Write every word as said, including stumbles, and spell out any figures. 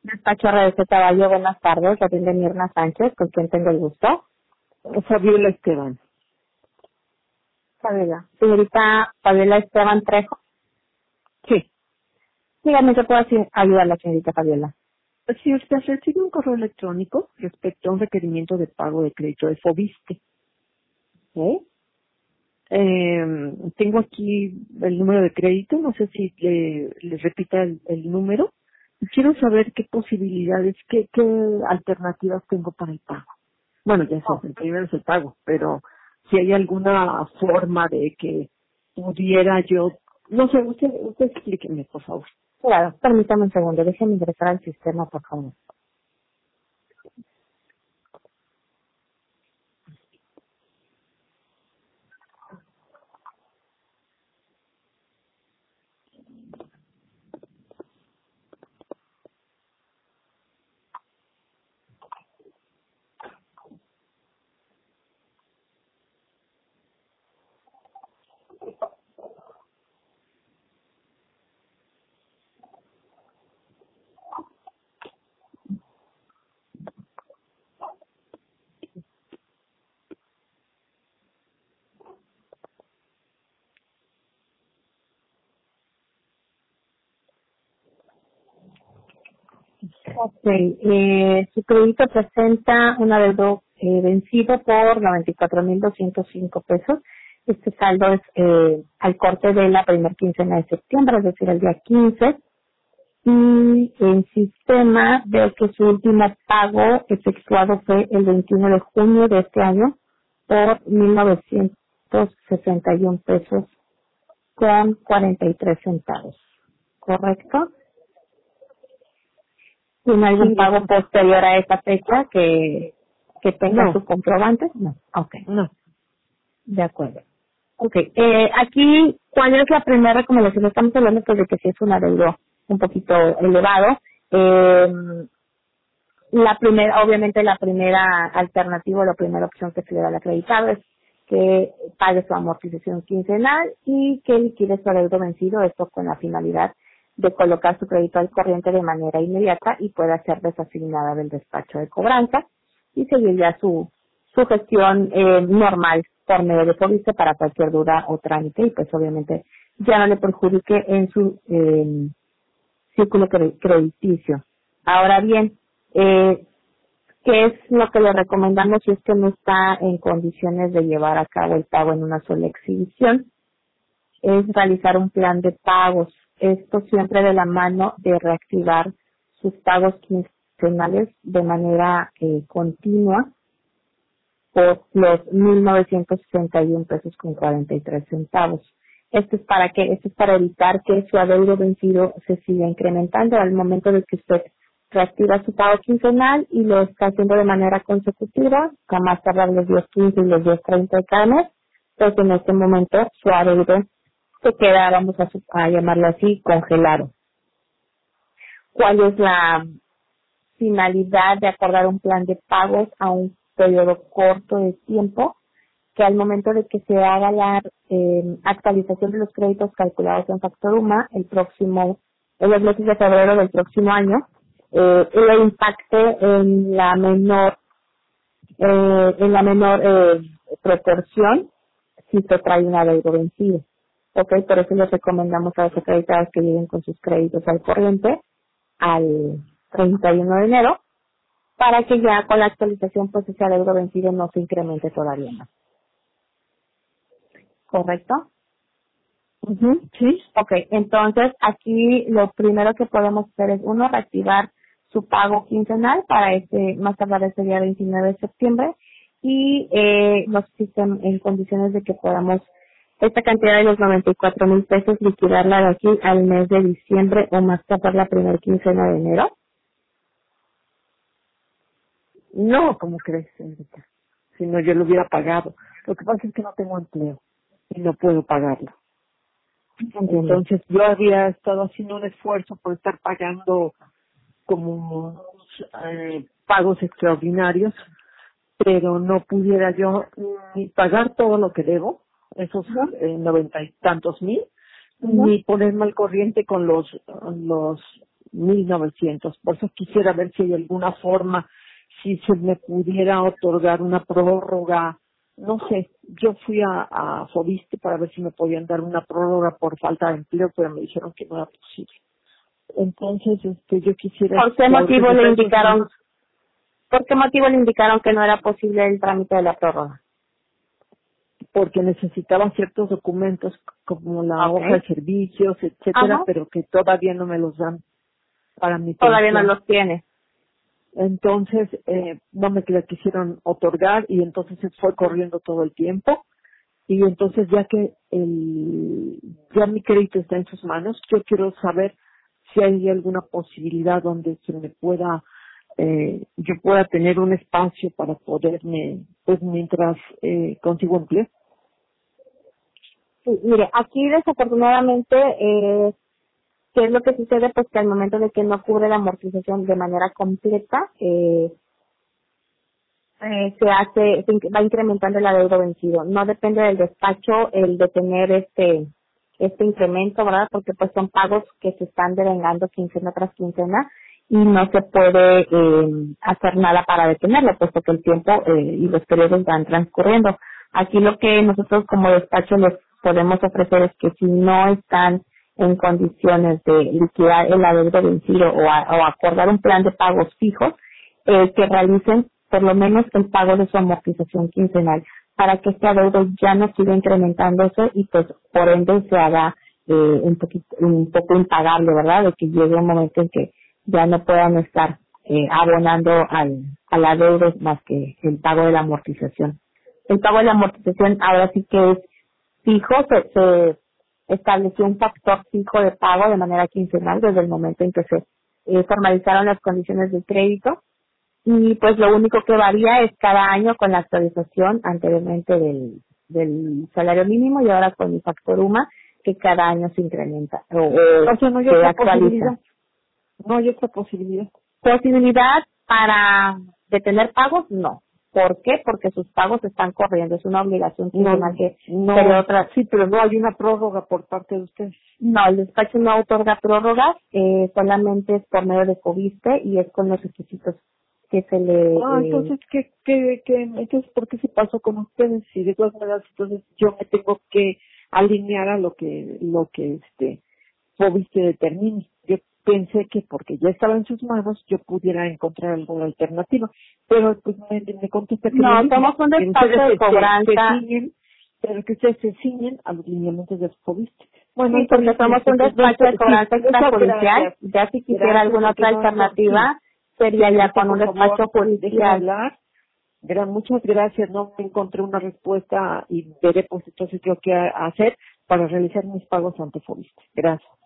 Despacho R D C Caballo, buenas tardes. Atiende Mirna Sánchez, con quien tengo el gusto. Fabiola Esteban. Fabiola. Señorita Fabiola Esteban Trejo. Sí. Dígame, ¿qué puedo hacer- ayudar a la señorita Fabiola? Si usted recibe un correo electrónico respecto a un requerimiento de pago de crédito de Fobiste. ¿Sí? Eh, tengo aquí el número de crédito, no sé si le, le repita el, el número. Y quiero saber qué posibilidades, qué, qué alternativas tengo para el pago. Bueno, ya sé, el primero es el pago, pero si hay alguna forma de que pudiera yo, no sé, usted, usted explíqueme, por favor. Claro, permítame un segundo. Déjeme ingresar al sistema, por favor. Ok, eh, su crédito presenta un adeudo eh, vencido por noventa y cuatro mil doscientos cinco pesos. Este saldo es eh, al corte de la primera quincena de septiembre, es decir, el día quince. Y en sistema veo que su último pago efectuado fue el veintiuno de junio de este año por mil novecientos sesenta y uno pesos con cuarenta y tres centavos. ¿Correcto? ¿Tiene algún Sí, pago posterior a esa fecha que, que tenga no, su comprobante? No. Ok, no. de acuerdo. Ok, eh, aquí, ¿cuál es la primera recomendación? Estamos hablando pues de que si es un adeudo un poquito elevado. Eh, la primera, obviamente la primera alternativa, la primera opción que se le da al acreditado es que pague su amortización quincenal y que liquide su adeudo vencido, esto con la finalidad de colocar su crédito al corriente de manera inmediata y pueda ser desasignada del despacho de cobranza y seguir ya su, su gestión eh, normal por medio de Fobiste para cualquier duda o trámite y pues obviamente ya no le perjudique en su eh, círculo cre- crediticio. Ahora bien, eh, ¿qué es lo que le recomendamos si es que no está en condiciones de llevar a cabo el pago en una sola exhibición? Es realizar un plan de pagos. Esto siempre de la mano de reactivar sus pagos quincenales de manera eh, continua por los mil novecientos sesenta y uno pesos con cuarenta y tres centavos. Esto es para que, esto es para evitar que su adeudo vencido se siga incrementando al momento de que usted reactiva su pago quincenal y lo está haciendo de manera consecutiva, a más tardar los días quince y los días treinta de cada mes. Entonces en este momento su adeudo se queda, vamos a, su- a llamarlo así, congelado. ¿Cuál es la finalidad de acordar un plan de pagos a un periodo corto de tiempo? Que al momento de que se haga la eh, actualización de los créditos calculados en Factor UMA el próximo, en los meses de febrero del próximo año, eh, le impacte en la menor, eh, en la menor eh, proporción si se trae un adeudo vencido. Ok, por eso les recomendamos a los acreditados que lleguen con sus créditos al corriente al treinta y uno de enero para que ya con la actualización pues ese adeudo vencido no se incremente todavía más. ¿Correcto? Ujú, sí. Ok, entonces aquí lo primero que podemos hacer es uno, reactivar su pago quincenal para este, más tardar este día veintinueve de septiembre y eh, nos existen en condiciones de que podamos esta cantidad de los noventa y cuatro mil pesos liquidarla de aquí al mes de diciembre o más tardar la primera quincena de enero. No, ¿cómo crees, señorita? Si no, yo lo hubiera pagado. Lo que pasa es que no tengo empleo y no puedo pagarlo. Entiendo. Entonces, yo había estado haciendo un esfuerzo por estar pagando como eh, pagos extraordinarios, pero no pudiera yo ni pagar todo lo que debo, esos Ujú, eh, noventa y tantos mil, ujú. ni ponerme al corriente con los los mil novecientos. Por eso quisiera ver si hay alguna forma, si se me pudiera otorgar una prórroga. No sé, yo fui a, a Fobiste para ver si me podían dar una prórroga por falta de empleo, pero me dijeron que no era posible. Entonces, este, yo quisiera... ¿Por qué motivo le indicaron, por qué motivo le indicaron que no era posible el trámite de la prórroga? Porque necesitaba ciertos documentos como la Okay. hoja de servicios, etcétera, Ajá. pero que todavía no me los dan para mi Todavía no pensión. los tiene. Entonces, eh, no me la quisieron otorgar y entonces se fue corriendo todo el tiempo. Y entonces, ya que el, ya mi crédito está en sus manos, yo quiero saber si hay alguna posibilidad donde se me pueda, eh, yo pueda tener un espacio para poderme, pues mientras eh, consigo empleo. Sí, mire, aquí desafortunadamente, eh, ¿qué es lo que sucede? Pues que al momento de que no cubre la amortización de manera completa, eh, eh, se hace, se inc- va incrementando el adeudo vencido. No depende del despacho el de tener este, este incremento, ¿verdad? Porque pues son pagos que se están devengando quincena tras quincena y no se puede eh, hacer nada para detenerlo, puesto que el tiempo eh, y los periodos van transcurriendo. Aquí lo que nosotros como despacho les podemos ofrecer es que si no están en condiciones de liquidar el adeudo vencido o, a- o acordar un plan de pagos fijos, eh, que realicen por lo menos el pago de su amortización quincenal para que este adeudo ya no siga incrementándose y pues por ende se haga eh, un poquito un poco impagable, ¿verdad? De que llegue un momento en que ya no puedan estar eh, abonando al, al adeudo más que el pago de la amortización. El pago de la amortización ahora sí que es fijo, se, se estableció un factor fijo de pago de manera quincenal desde el momento en que se eh, formalizaron las condiciones de crédito y pues lo único que varía es cada año con la actualización anteriormente del, del salario mínimo y ahora con el factor UMA que cada año se incrementa o, o O sea, no hay se otra actualiza. posibilidad. No hay otra posibilidad. Posibilidad para detener pagos, no. ¿Por qué? Porque sus pagos están corriendo, es una obligación No, quincenal que no, sería otra. sí, pero no hay una prórroga por parte de ustedes. No, el despacho no otorga prórrogas, eh, solamente es por medio de Fobiste y es con los requisitos que se le... Ah, Eh, entonces, ¿qué, qué, qué, entonces, ¿por qué se pasó con ustedes? Y de todas maneras, entonces, yo me tengo que alinear a lo que, lo que, este, Fobiste determine. Yo pensé que porque ya estaba en sus manos, yo pudiera encontrar alguna alternativa. Pero, pues, me, me contesta que no, lo mismo. somos un Que despacho ustedes de se, se, se cobranza. ciñen, pero que ustedes se ciñen a los lineamientos de Fobiste. Bueno, Sí, porque entonces, somos un entonces, no, despacho de sí, cobranza muchas extrajudicial. gracias. Ya si quisiera Gracias, alguna porque otra no, no, sí. alternativa, sería ya Señorita, con un por favor, despacho déjeme judicial. hablar. Gra- Muchas gracias, no encontré una respuesta y veré pues entonces yo qué ha- hacer para realizar mis pagos ante Fobiste. Gracias.